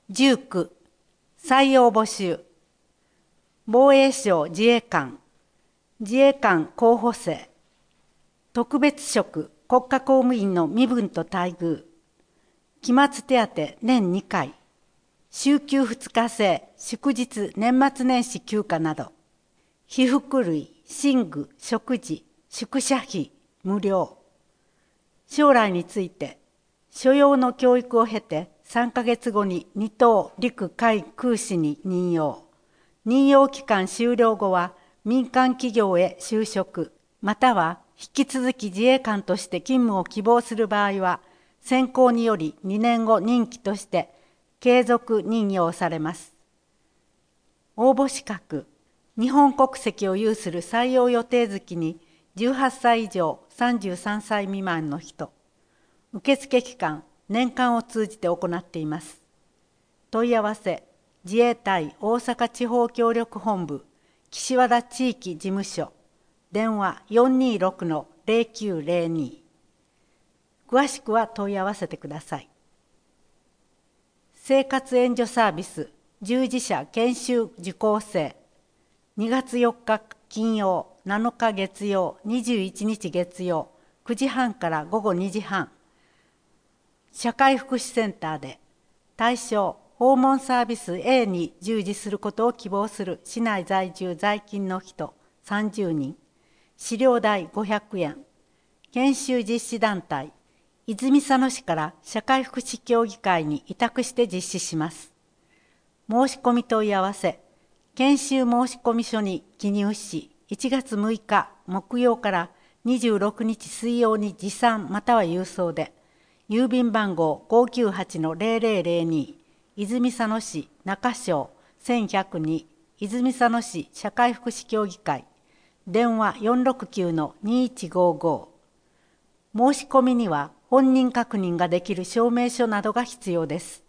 19、採用募集。防衛省自衛官、自衛官候補生、特別職国家公務員の身分と待遇、期末手当年2回、週休2日制、祝日年末年始休暇など、被服類、寝具、食事、宿舎費無料。将来について、所要の教育を経て3ヶ月後に2等陸海空士に任用。任用期間終了後は民間企業へ就職、または引き続き自衛官として勤務を希望する場合は、選考により2年後任期として継続任用されます。応募資格、日本国籍を有する採用予定月に18歳以上33歳未満の人。受付期間、年間を通じて行っています。問い合わせ、自衛隊大阪地方協力本部、岸和田地域事務所、電話426-0902。詳しくは問い合わせてください。生活援助サービス、従事者研修受講生、2月4日金曜、7日月曜、21日月曜、9時半から午後2時半。社会福祉センターで、対象、訪問サービス A に従事することを希望する市内在住在勤の人30人、飼料代500円、研修実施団体、泉佐野市から社会福祉協議会に委託して実施します。申し込み問い合わせ、研修申込書に記入し、1月6日木曜から26日水曜に持参または郵送で、郵便番号 598-0002、泉佐野市中小1102、泉佐野市社会福祉協議会、電話469-2155。申し込みには本人確認ができる証明書などが必要です。